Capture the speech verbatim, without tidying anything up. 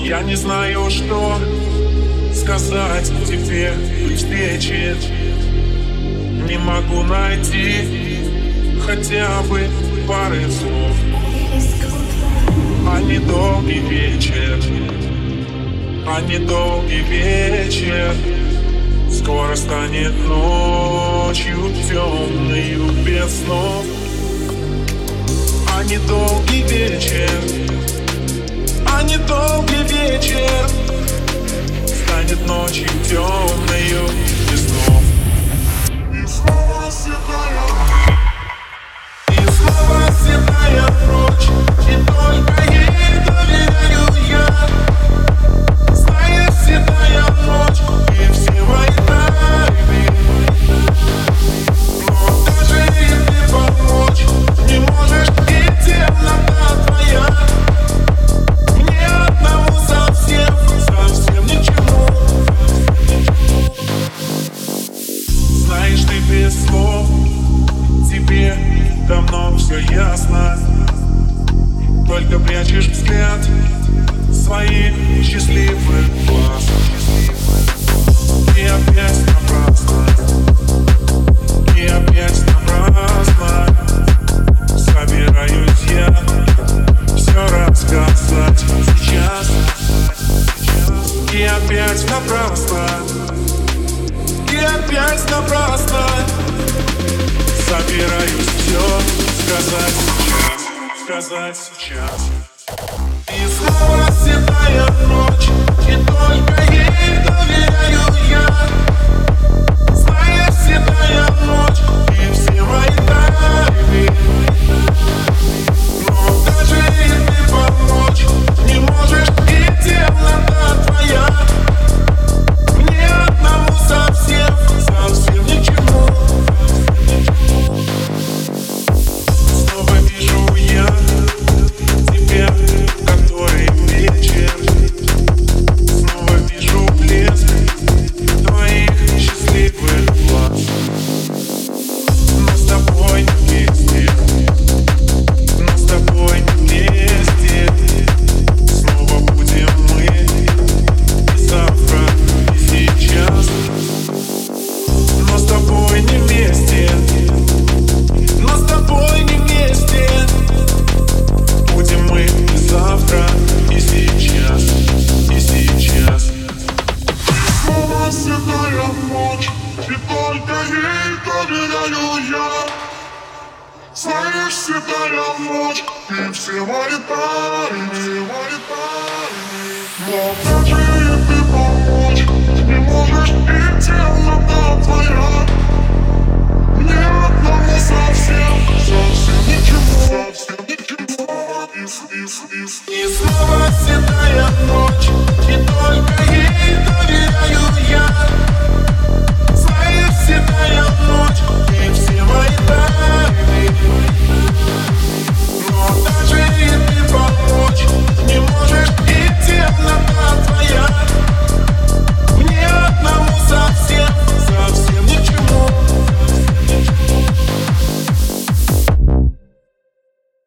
Я не знаю, что сказать тебе при встрече. Не могу найти хотя бы пары слов. А недолгий вечер, а недолгий вечер скоро станет ночью темною без снов. А недолгий вечер, а недолгий вечер станет ночью темною без снов. И снова седая, и снова седая ночь, и только ей доверяю я. Зная седая ночь и все мои тайны, но даже если помочь не можешь, и темнота твоя мне одному совсем, совсем ничего. Знаешь, ты без слов, тебе давно все ясно. Только прячешь взгляд своих счастливых глаз. И опять напрасно, и опять напрасно собираюсь я все рассказать сейчас. И опять напрасно, и опять напрасно собираюсь все сказать сейчас, сказать сейчас. И снова седая ночь, и только ей доверяю я. Зная седая ночь и все мои тайны, но даже если помочь не можешь, и темнота твоя мне одному совсем, совсем ничего. Снова вижу я тебя, который вечер. Снова вижу блеск твоих счастливых глаз. Но с тобой вместе, но с тобой вместе снова будем мы и завтра, и сейчас. Но с тобой не вместе, но с тобой не вместе будем мы и завтра, и сейчас, и сейчас. Снова седая ночь, и только ей доверяю я. Знаешь, седая ночь, и все мои тайны, все мои тайны. Но даже если помочь не можешь, и темнота твоя мне